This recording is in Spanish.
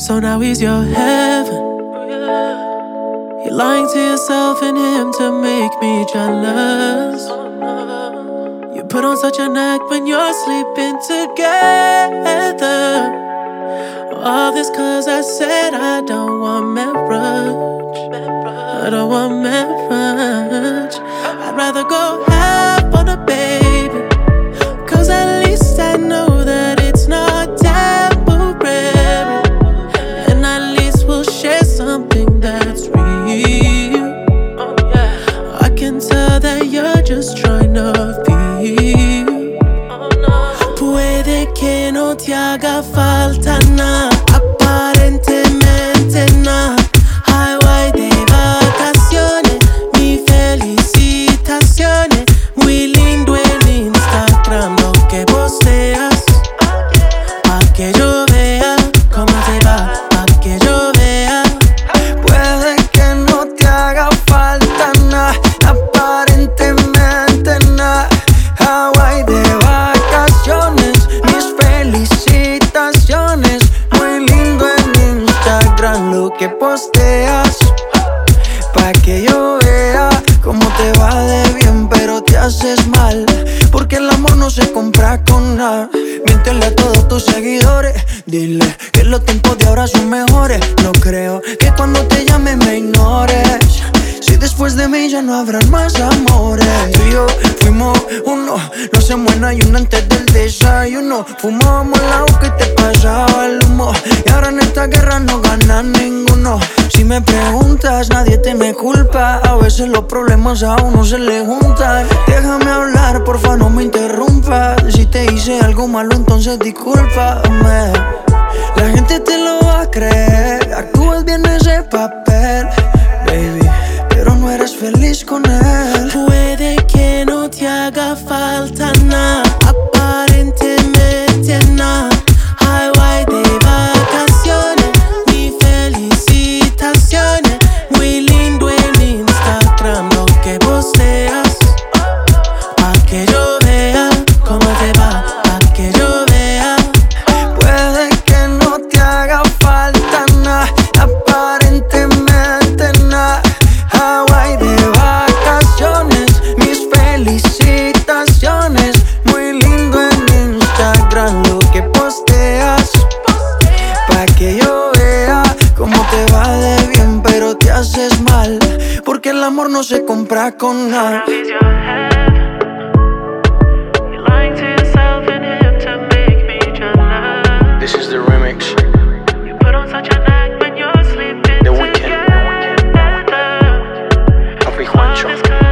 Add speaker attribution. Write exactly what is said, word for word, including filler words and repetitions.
Speaker 1: So now he's your heaven. You're lying to yourself and him to make me jealous. You put on such an act when you're sleeping together. All this cause I said I don't want marriage. I don't want marriage. I'd rather go half on a baby, cause at least I know that it's not temporary. And at least we'll share something that's real. I can tell that you're just trying to feel. Puede que no te haga falta nada, aparentemente nada. Highway de vacaciones, mis felicitaciones. Muy lindo en Instagram lo que posteas, pa' que yo vea cómo te va, pa' que yo vea.
Speaker 2: Puede que no te haga falta nada, aparentemente nada. Hawaii de vacaciones, mis felicitaciones. Muy lindo en Instagram lo que posteas, pa' que yo vea cómo te va de bien, pero te haces mal, porque el amor no se compra con nada. Miéntele a todos tus seguidores, dile que los tiempos de ahora son mejores. No creo que cuando te llame me ignores, si después de mí ya no habrán más amores. Tú y yo fuimos uno, no se muera y uno antes del desayuno. Fumábamos la boca y te pasaba el humo, y ahora en esta guerra no gana ninguno. Si me preguntas, nadie te me culpa, a veces los problemas a uno se le juntan. Déjame hablar, porfa, no me interrumpas. Si te hice algo malo, entonces discúlpame. La gente te lo va a creer, actúas bien ese papel, baby, pero no eres feliz con él.
Speaker 1: Puede que no te haga falta nada, aparentemente nada. Highway de vacaciones, mis felicitaciones. Muy lindo en Instagram lo que posteas, pa' que yo vea cómo te va, pa' que yo vea.
Speaker 2: Puede que no te haga falta nada, aparentemente nada. Hawaii de vacaciones, mis felicitaciones. Muy lindo en Instagram lo que posteas, pa' que yo vea cómo te va de bien, pero te haces mal, porque el amor no se compra con nada.
Speaker 3: This is the remix. The Weeknd. Papi Juancho.